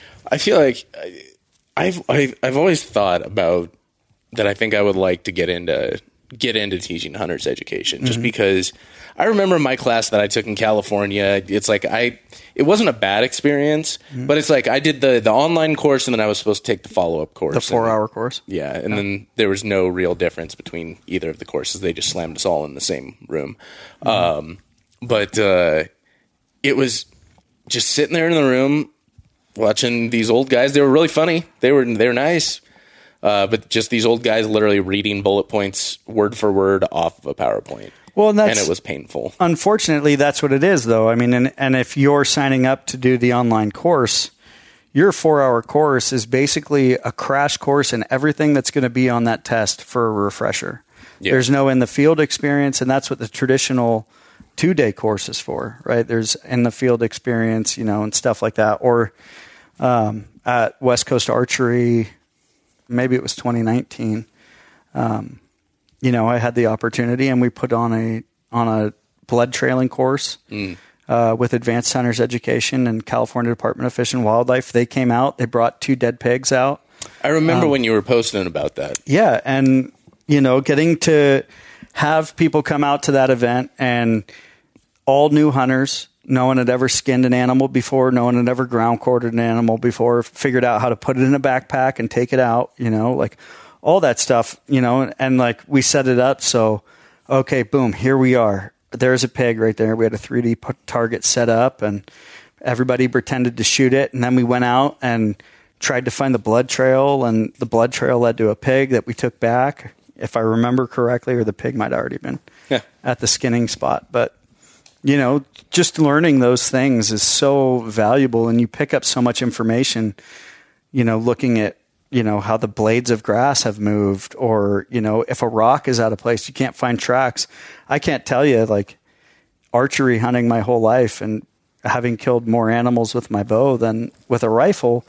I feel like I've, I've, I've always thought about that. I think I would like to get into, get into teaching hunters education just Mhm. because I remember my class that I took in California. It's like I, it wasn't a bad experience, Mhm. but it's like I did the, the online course and then I was supposed to take the follow-up course. The four and, hour course. Yeah. And Yeah. then there was no real difference between either of the courses. They just slammed us all in the same room. Mhm. Um, but, uh, it was just sitting there in the room watching these old guys. They were really funny. They were, they were nice. Uh, but just these old guys literally reading bullet points word for word off of a PowerPoint. Well, and, that's, and it was painful. Unfortunately, that's what it is, though. I mean, and, and if you're signing up to do the online course, your four-hour course is basically a crash course in everything that's going to be on that test for a refresher. Yeah. There's no in-the-field experience, and that's what the traditional two-day course is for, right? There's in-the-field experience, you know, and stuff like that. Or um, at West Coast Archery, maybe it was twenty nineteen, um, you know, I had the opportunity and we put on a on a blood trailing course Mm. uh, with Advanced Hunters Education and California Department of Fish and Wildlife. They came out, they brought two dead pigs out. I remember Um, when you were posting about that. Yeah, and you know, getting to have people come out to that event and all new hunters, no one had ever skinned an animal before, no one had ever ground quartered an animal before, figured out how to put it in a backpack and take it out, you know, like all that stuff, you know, and, and like we set it up so, okay, boom, here we are. There's a pig right there. We had a three D p- target set up and everybody pretended to shoot it. And then we went out and tried to find the blood trail, and the blood trail led to a pig that we took back, if I remember correctly, or the pig might have already been Yeah. at the skinning spot. But, you know, just learning those things is so valuable, and you pick up so much information, you know, looking at, you know, how the blades of grass have moved, or, you know, if a rock is out of place, you can't find tracks. I can't tell you, like, archery hunting my whole life and having killed more animals with my bow than with a rifle,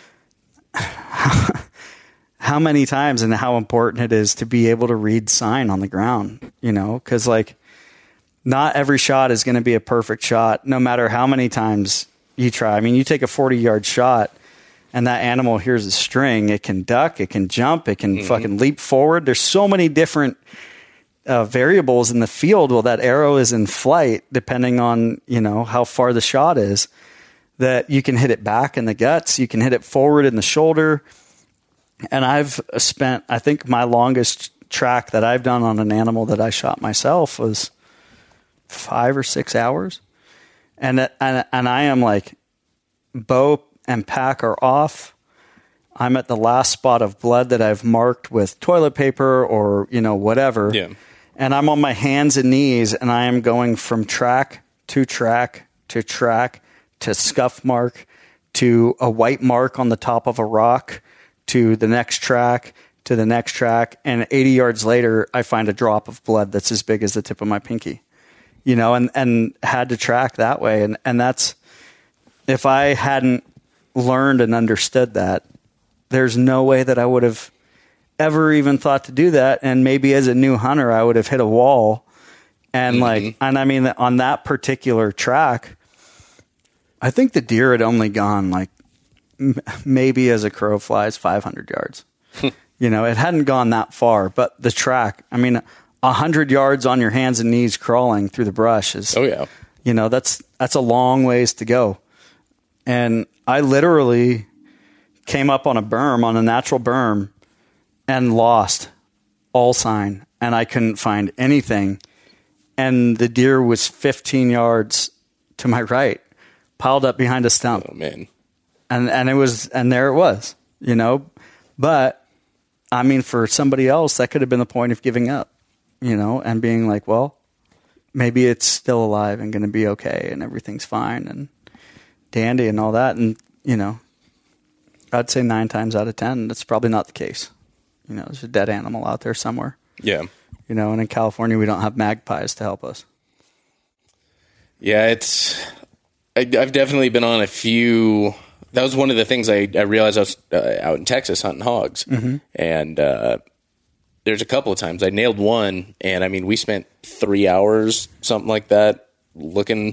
how many times and how important it is to be able to read sign on the ground, you know, because, like, not every shot is going to be a perfect shot, no matter how many times you try. I mean, you take a forty-yard shot, and that animal hears a string. It can duck, it can jump, it can mm-hmm. fucking leap forward. There's so many different uh, variables in the field while that arrow is in flight, depending on, you know, how far the shot is, that you can hit it back in the guts, you can hit it forward in the shoulder. And I've spent, I think my longest track that I've done on an animal that I shot myself was five or six hours. And, and, and I am like, bow and pack are off. I'm at the last spot of blood that I've marked with toilet paper or, you know, whatever. Yeah. And I'm on my hands and knees, and I am going from track to track to track to scuff mark to a white mark on the top of a rock to the next track to the next track. And eighty yards later, I find a drop of blood that's as big as the tip of my pinky, you know, and, and had to track that way. And, and that's, if I hadn't learned and understood that, there's no way that I would have ever even thought to do that. And maybe as a new hunter, I would have hit a wall. And mm-hmm. like, and I mean, on that particular track, I think the deer had only gone like m- maybe as a crow flies five hundred yards. You know, it hadn't gone that far, but the track, I mean, a hundred yards on your hands and knees crawling through the brush is, oh yeah, you know, that's, that's a long ways to go. And I literally came up on a berm, on a natural berm, and lost all sign, and I couldn't find anything. And the deer was fifteen yards to my right, piled up behind a stump. Oh man. And and it was, and there it was, you know. But I mean, for somebody else, that could have been the point of giving up, you know, and being like, well, maybe it's still alive and going to be okay, and everything's fine and dandy and all that. And, you know, I'd say nine times out of ten, that's probably not the case. You know, there's a dead animal out there somewhere. Yeah. You know, and in California, we don't have magpies to help us. Yeah, it's. I, I've definitely been on a few. That was one of the things I, I realized I was uh, out in Texas hunting hogs, mm-hmm. and uh, there's a couple of times I nailed one, and I mean we spent three hours, something like that, looking,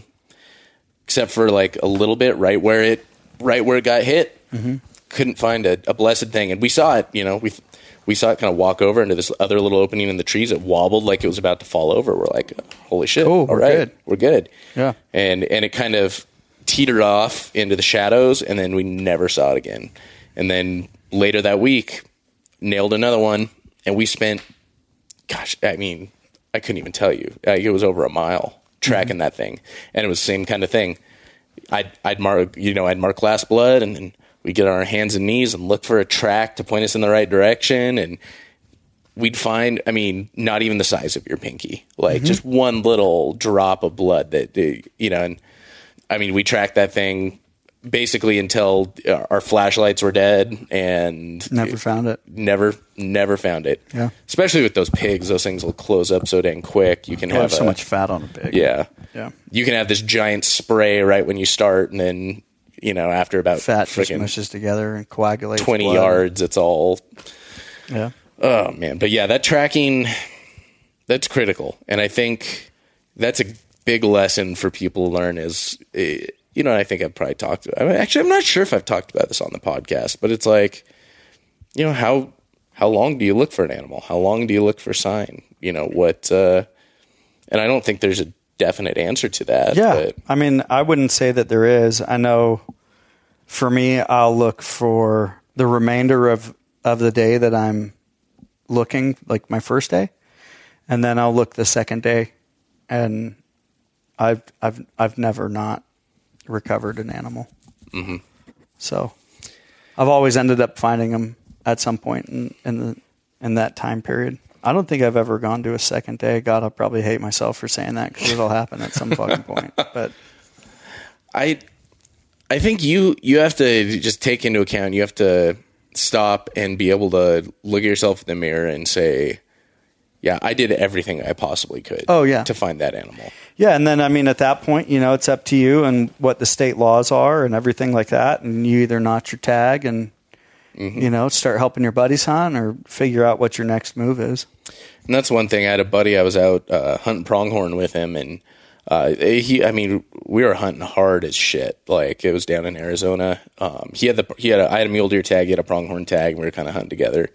except for like a little bit right where it, right where it got hit. Mm-hmm. Couldn't find a, a blessed thing, and we saw it. You know, we we saw it kind of walk over into this other little opening in the trees. It wobbled like it was about to fall over. We're like, holy shit! Cool, all we're right, good. we're good. Yeah, and and it kind of teetered off into the shadows, and then we never saw it again. And then later that week, nailed another one, and we spent, gosh, I mean, I couldn't even tell you. Uh, it was over a mile tracking mm-hmm. that thing, and it was the same kind of thing. I'd I'd mark, you know, I'd mark last blood, and then we'd get on our hands and knees and look for a track to point us in the right direction, and we'd find, I mean, not even the size of your pinky, like mm-hmm. just one little drop of blood that, you know, and I mean, we tracked that thing basically until our flashlights were dead and never found it. Never, never found it. Yeah. Especially with those pigs, those things will close up so dang quick. You can oh, have so a, much fat on a pig. Yeah. Yeah. You can have this giant spray right when you start, and then, you know, after about fat just mushes together and coagulates twenty blood. yards, it's all. Yeah. Oh man. But yeah, that tracking, that's critical. And I think that's a big lesson for people to learn is, you know, I think I've probably talked about, I mean, actually, I'm not sure if I've talked about this on the podcast, but it's like, you know, how, how long do you look for an animal? How long do you look for sign? You know, what, uh, and I don't think there's a definite answer to that. Yeah. But. I mean, I wouldn't say that there is. I know for me, I'll look for the remainder of, of the day that I'm looking, like my first day, and then I'll look the second day, and I've I've I've never not recovered an animal. Mm-hmm. So I've always ended up finding them at some point in, in the in that time period. I don't think I've ever gone to a second day. God, I'll probably hate myself for saying that because it'll happen at some fucking point. But I I think you you have to just take into account. You have to stop and be able to look at yourself in the mirror and say, yeah, I did everything I possibly could oh, yeah. to find that animal. Yeah, and then, I mean, at that point, you know, it's up to you and what the state laws are and everything like that, and you either notch your tag and, mm-hmm. you know, start helping your buddies hunt or figure out what your next move is. And that's one thing. I had a buddy, I was out uh, hunting pronghorn with him, and uh, he, I mean, we were hunting hard as shit. Like, it was down in Arizona. Um, he had the, he had a, I had a mule deer tag, he had a pronghorn tag, and we were kind of hunting together.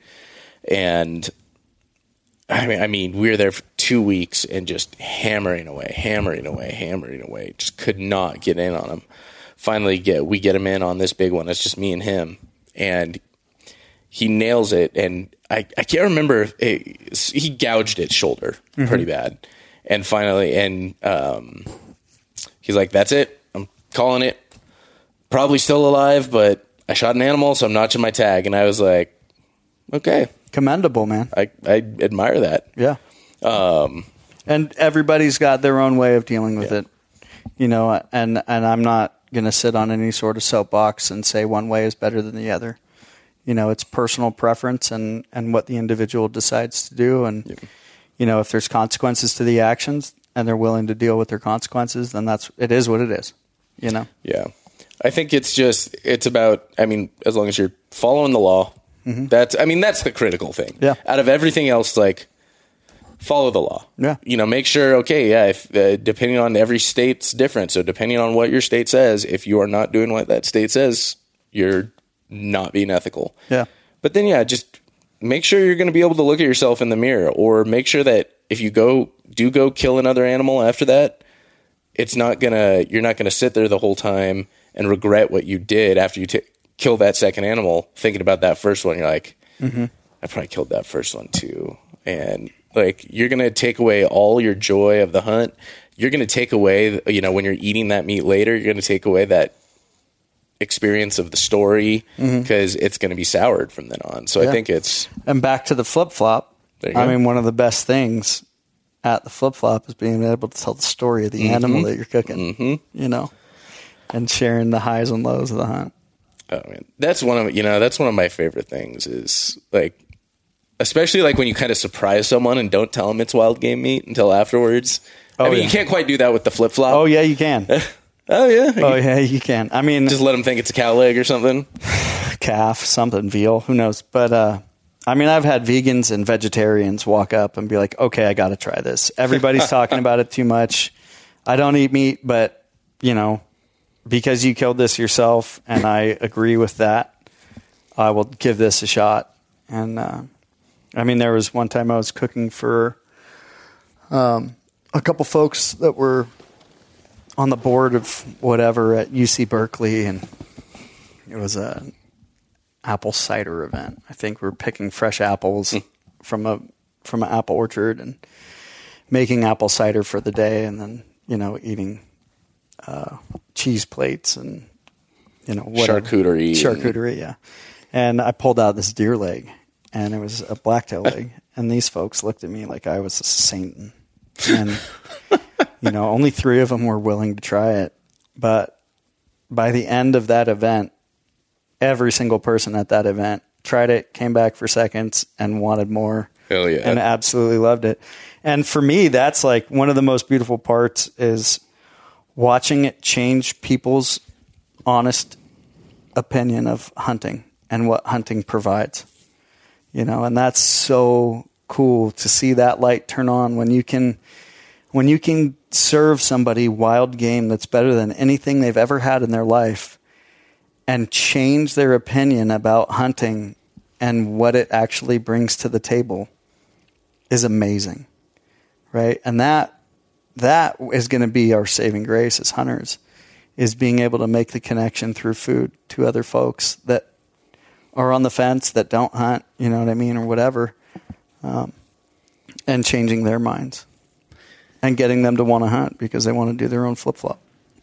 And I mean, I mean, we were there for two weeks and just hammering away, hammering away, hammering away. Just could not get in on him. Finally, get we get him in on this big one. It's just me and him, and he nails it. And I, I can't remember. It, he gouged its shoulder mm-hmm. pretty bad. And finally, and um, he's like, "That's it. I'm calling it. Probably still alive, but I shot an animal, so I'm notching my tag." And I was like, "Okay." Commendable, man. I, I admire that. Yeah. Um, and everybody's got their own way of dealing with yeah. it, you know, and, and I'm not going to sit on any sort of soapbox and say one way is better than the other. You know, it's personal preference and, and what the individual decides to do. And, yeah. you know, if there's consequences to the actions and they're willing to deal with their consequences, then that's, it is what it is, you know? Yeah. I think it's just, it's about, I mean, as long as you're following the law, mm-hmm. that's, I mean, that's the critical thing. Yeah. Out of everything else, like, follow the law. Yeah. You know, make sure, okay, yeah, if, uh, depending on every state's different. So depending on what your state says, if you are not doing what that state says, you're not being ethical. Yeah. But then, yeah, just make sure you're going to be able to look at yourself in the mirror, or make sure that if you go, do go kill another animal after that, it's not going to, you're not going to sit there the whole time and regret what you did after you t- kill that second animal, thinking about that first one. You're like, mm-hmm. I probably killed that first one too. And like, you're going to take away all your joy of the hunt. You're going to take away, you know, when you're eating that meat later, you're going to take away that experience of the story because mm-hmm. it's going to be soured from then on. So yeah. I think it's, and back to the flip flop. I go. mean, one of the best things at the flip flop is being able to tell the story of the mm-hmm. animal that you're cooking, mm-hmm. you know, and sharing the highs and lows of the hunt. Oh man, that's one of, you know, that's one of my favorite things is like, especially like when you kind of surprise someone and don't tell them it's wild game meat until afterwards. Oh, I mean, yeah. you can't quite do that with the flip flop. Oh yeah, you can. Oh yeah. Oh yeah, you can. I mean, just let them think it's a cow leg or something. Calf, something, veal, who knows? But uh, I mean, I've had vegans and vegetarians walk up and be like, "Okay, I got to try this." Everybody's talking about it too much. I don't eat meat, but you know, because you killed this yourself, and I agree with that, I will give this a shot. And uh, I mean, there was one time I was cooking for um, a couple folks that were on the board of whatever at U C Berkeley, and it was a apple cider event. I think we were picking fresh apples mm. from a from an apple orchard and making apple cider for the day, and then you know eating uh, cheese plates and you know whatever. charcuterie, charcuterie, yeah. And I pulled out this deer leg, and it was a blacktail leg, and these folks looked at me like I was a saint, and. You know, only three of them were willing to try it. But by the end of that event, every single person at that event tried it, came back for seconds, and wanted more. Hell yeah. And absolutely loved it. And for me, that's like one of the most beautiful parts is watching it change people's honest opinion of hunting and what hunting provides. You know, and that's so cool to see that light turn on when you can... When you can serve somebody wild game that's better than anything they've ever had in their life and change their opinion about hunting and what it actually brings to the table is amazing, right? And that that is going to be our saving grace as hunters, is being able to make the connection through food to other folks that are on the fence, that don't hunt, you know what I mean, or whatever, um, and changing their minds. And getting them to want to hunt because they want to do their own flip-flop.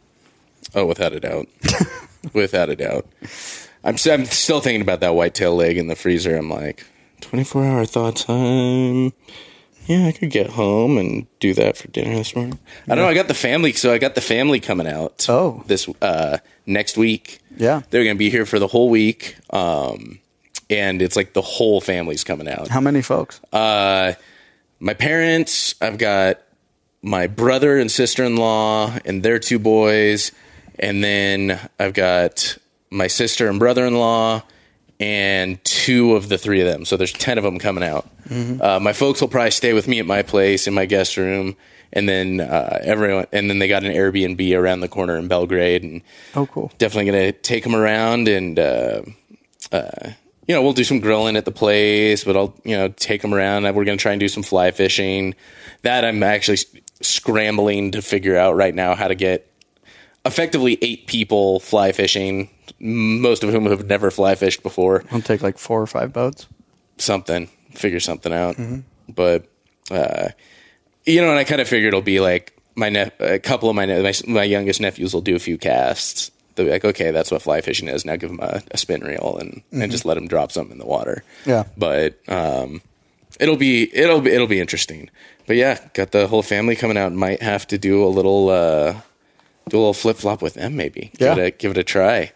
Oh, without a doubt. Without a doubt. I'm, I'm still thinking about that whitetail leg in the freezer. I'm like, twenty-four hour thaw time. Yeah, I could get home and do that for dinner this morning. Yeah. I don't know. I got the family. So I got the family coming out oh. this uh, next week. Yeah. They're going to be here for the whole week. Um, and it's like the whole family's coming out. How many folks? Uh, my parents, I've got my brother and sister-in-law and their two boys, and then I've got my sister and brother-in-law and two of the three of them. So there's ten of them coming out. Mm-hmm. Uh, my folks will probably stay with me at my place in my guest room, and then uh, everyone, and then they got an Airbnb around the corner in Belgrade. And oh, cool! Definitely gonna take them around, and uh, uh, you know, we'll do some grilling at the place. But I'll you know take them around. We're gonna try and do some fly fishing. That I'm actually scrambling to figure out right now how to get effectively eight people fly fishing, most of whom have never fly fished before. It'll take like four or five boats. Something. Figure something out. Mm-hmm. But, uh, you know, and I kind of figured it'll be like my ne- a couple of my, ne- my my youngest nephews will do a few casts. They'll be like, okay, that's what fly fishing is. Now give them a, a spin reel and, mm-hmm. and just let them drop something in the water. Yeah. But um, it'll be it'll be it'll be interesting. But yeah, got the whole family coming out. Might have to do a little, uh, do a little flip flop with them. Maybe yeah. give it a, give it a try.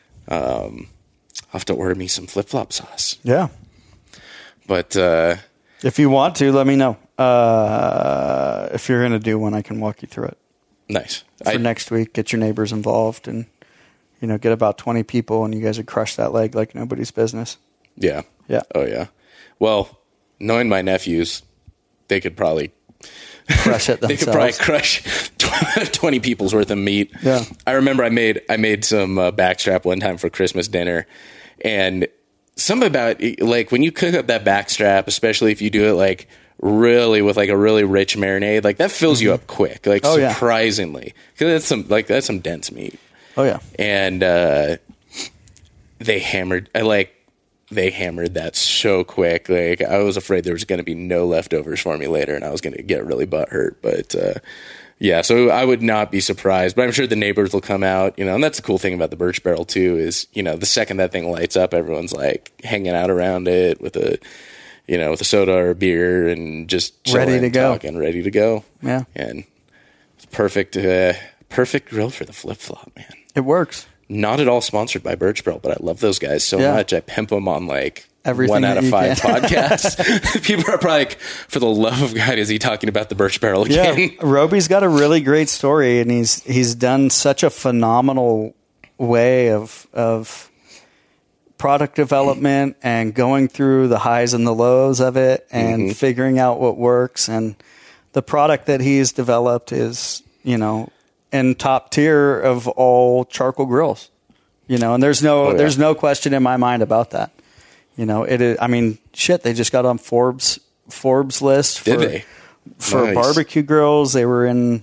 Um, I'll have to order me some flip flop sauce. Yeah, but uh, if you want to, let me know. Uh, if you're going to do one, I can walk you through it. Nice for I, next week. Get your neighbors involved, and you know, get about twenty people, and you guys would crush that leg like nobody's business. Yeah, yeah. Oh yeah. Well, knowing my nephews, they could probably crush it themselves. They could probably crush twenty people's worth of meat. Yeah. I remember I made I made some uh, backstrap one time for Christmas dinner, and something about like when you cook up that backstrap, especially if you do it like really with like a really rich marinade, like that fills mm-hmm. you up quick, like oh, surprisingly, because that's some like that's some dense meat. Oh yeah. And uh, they hammered. I like. They hammered that so quick. Like I was afraid there was going to be no leftovers for me later, and I was going to get really butthurt. But uh, yeah, so I would not be surprised. But I'm sure the neighbors will come out, you know. And that's the cool thing about the Birch Barrel too is, you know, the second that thing lights up, everyone's like hanging out around it with a, you know, with a soda or a beer and just chilling, ready to go, talking, ready to go. Yeah, and it's perfect, uh, perfect grill for the flip flop, man. It works. Not at all sponsored by Birch Barrel, but I love those guys so yeah. much. I pimp them on like everything. One out of five can. podcasts. People are probably like, for the love of God, is he talking about the Birch Barrel again? Yeah, Roby's got a really great story, and he's he's done such a phenomenal way of of product development and going through the highs and the lows of it and mm-hmm. figuring out what works. And the product that he's developed is, you know, in top tier of all charcoal grills. You know, and there's no oh, yeah. there's no question in my mind about that. You know, it is, I mean, shit, they just got on Forbes Forbes list for, Did they? for nice. barbecue grills. They were in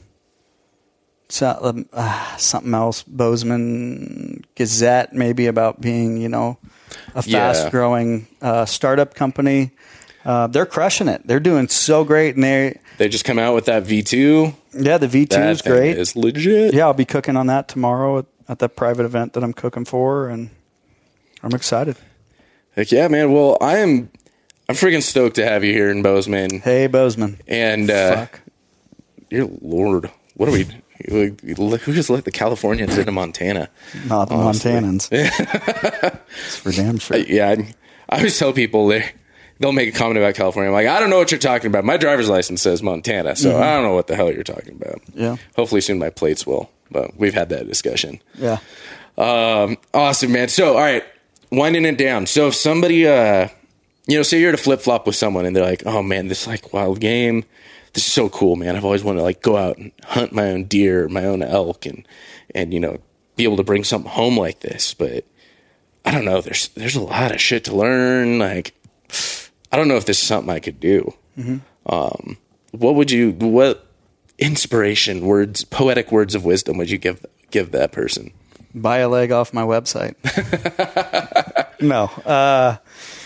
some, uh, something else, Bozeman Gazette, maybe, about being, you know, a fast growing uh, startup company. Uh, they're crushing it. They're doing so great, and they they just come out with that V two. Yeah, the V two that is great. It's legit. Yeah, I'll be cooking on that tomorrow at, at the private event that I'm cooking for, and I'm excited. Heck yeah, man. Well, I am I'm freaking stoked to have you here in Bozeman. Hey, Bozeman. And uh, Fuck. Dear Lord, what are we? Who just let the Californians into Montana? Not the honestly. Montanans. It's for damn sure. Yeah, I, I always tell people they they'll make a comment about California. I'm like, I don't know what you're talking about. My driver's license says Montana, so mm-hmm. I don't know what the hell you're talking about. Yeah. Hopefully soon my plates will, but we've had that discussion. Yeah. Um. Awesome, man. So, all right. Winding it down. So if somebody, uh, you know, say you're at a flip flop with someone and they're like, oh man, this like wild game, this is so cool, man. I've always wanted to like go out and hunt my own deer, my own elk, and, and, you know, be able to bring something home like this. But I don't know. There's, there's a lot of shit to learn. Like, I don't know if this is something I could do. Mm-hmm. Um, what would you, what inspiration, words, poetic words of wisdom would you give, give that person? Buy a leg off my website. No. Uh,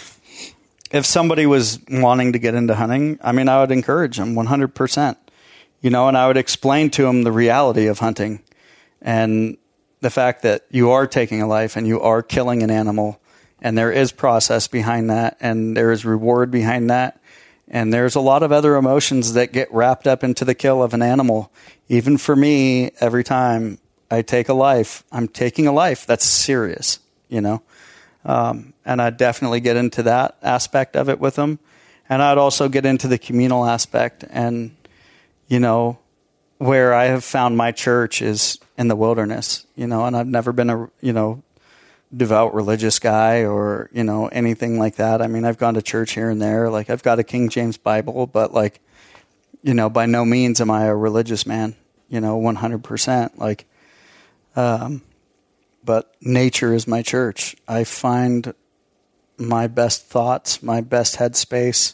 if somebody was wanting to get into hunting, I mean, I would encourage them one hundred percent. You know, and I would explain to them the reality of hunting and the fact that you are taking a life and you are killing an animal, and there is process behind that, and there is reward behind that. And there's a lot of other emotions that get wrapped up into the kill of an animal. Even for me, every time I take a life, I'm taking a life. That's serious, you know? Um, and I'd definitely get into that aspect of it with them. And I'd also get into the communal aspect. And, you know, where I have found my church is in the wilderness, you know, and I've never been a, you know, devout religious guy or, you know, anything like that. I mean, I've gone to church here and there. Like, I've got a King James Bible, but, like, you know, by no means am I a religious man, you know, one hundred percent. Like, Um, but nature is my church. I find my best thoughts, my best headspace,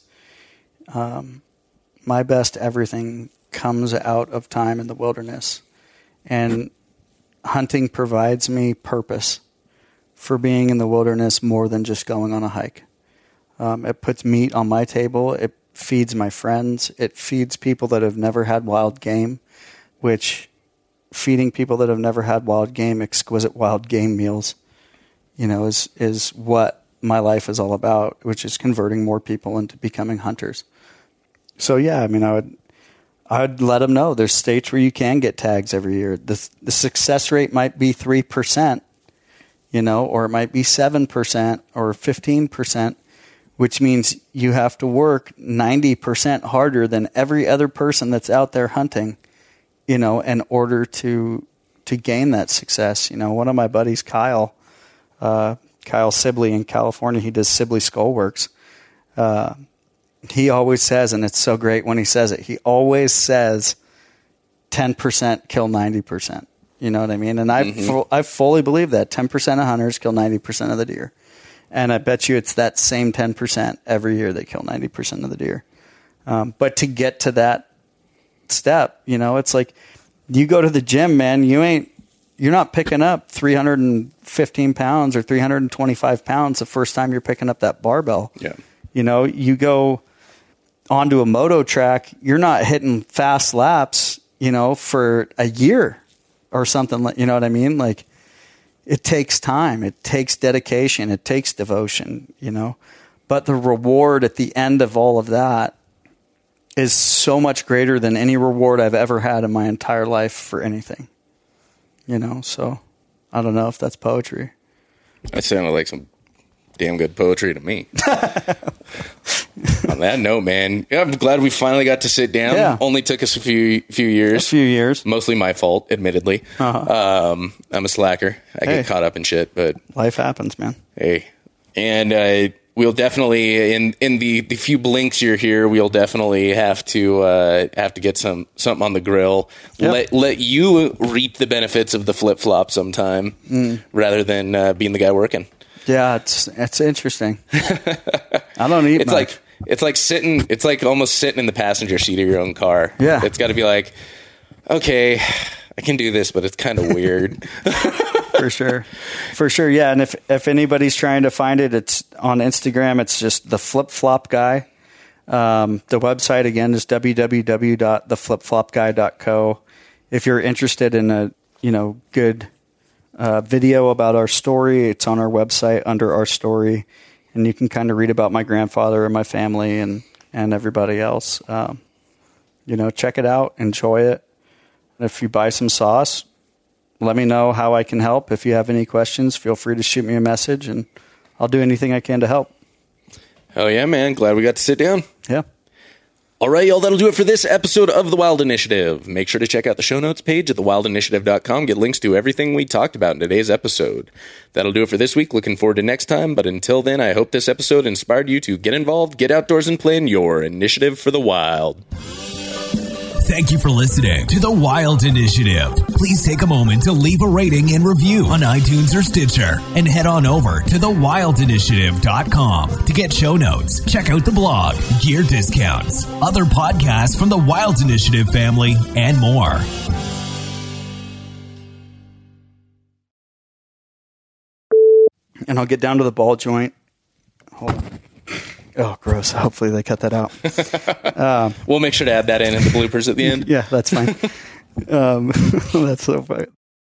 um, my best everything comes out of time in the wilderness. And hunting provides me purpose for being in the wilderness more than just going on a hike. Um, it puts meat on my table. It feeds my friends. It feeds people that have never had wild game, which... feeding people that have never had wild game, exquisite wild game meals, you know, is, is what my life is all about, which is converting more people into becoming hunters. So yeah, I mean, I would, I would let them know there's states where you can get tags every year. The, the success rate might be three percent, you know, or it might be seven percent or fifteen percent, which means you have to work ninety percent harder than every other person that's out there hunting, you know, in order to to gain that success. You know, one of my buddies, Kyle, uh, Kyle Sibley in California, he does Sibley Skullworks. Uh, he always says, and it's so great when he says it, he always says ten percent kill ninety percent. You know what I mean? And I mm-hmm. fu- I fully believe that. ten percent of hunters kill ninety percent of the deer. And I bet you it's that same ten percent every year that kill ninety percent of the deer. Um, but to get to that step, you know, it's like you go to the gym, man, you ain't, you're not picking up three hundred fifteen pounds or three hundred twenty-five pounds the first time you're picking up that barbell. Yeah. You know, you go onto a moto track, you're not hitting fast laps, you know, for a year or something like, you know what I mean? Like, it takes time, it takes dedication, it takes devotion, you know, but the reward at the end of all of that is so much greater than any reward I've ever had in my entire life for anything, you know? So I don't know if that's poetry. That sounded like some damn good poetry to me. On that note, man, yeah, I'm glad we finally got to sit down. Yeah. Only took us a few few years. A few years. Mostly my fault, admittedly. Uh-huh. Um, I'm a slacker. I Hey. get caught up in shit, but Life happens, man. hey. And uh, we'll definitely, in in the, the few blinks you're here, we'll definitely have to uh, have to get some something on the grill. Yep. Let let you reap the benefits of the flip flop sometime, Mm. rather than uh, being the guy working. Yeah, it's it's interesting. I don't eat It's much. like it's like sitting. It's like almost sitting in the passenger seat of your own car. Yeah. It's got to be like, okay, I can do this, but it's kind of weird. For sure. For sure. Yeah. And if, if anybody's trying to find it, it's on Instagram. It's just the Flip Flop Guy. Um, the website again is w w w dot the flip flop guy dot co. If you're interested in a, you know, good uh, video about our story, it's on our website under our story, and you can kind of read about my grandfather and my family and, and everybody else. Um, you know, check it out, enjoy it. And if you buy some sauce, let me know how I can help. If you have any questions, feel free to shoot me a message, and I'll do anything I can to help. Oh, yeah, man. Glad we got to sit down. Yeah. All right, y'all. That'll do it for this episode of The Wild Initiative. Make sure to check out the show notes page at the wild initiative dot com. Get links to everything we talked about in today's episode. That'll do it for this week. Looking forward to next time. But until then, I hope this episode inspired you to get involved, get outdoors, and plan your initiative for the wild. Thank you for listening to The Wild Initiative. Please take a moment to leave a rating and review on iTunes or Stitcher, and head on over to the wild initiative dot com to get show notes, check out the blog, gear discounts, other podcasts from the Wild Initiative family, and more. And I'll get down to the ball joint. Hold on. Oh, gross. Hopefully they cut that out. Um, we'll make sure to add that in in the bloopers at the end. Yeah, that's fine. um, that's so funny.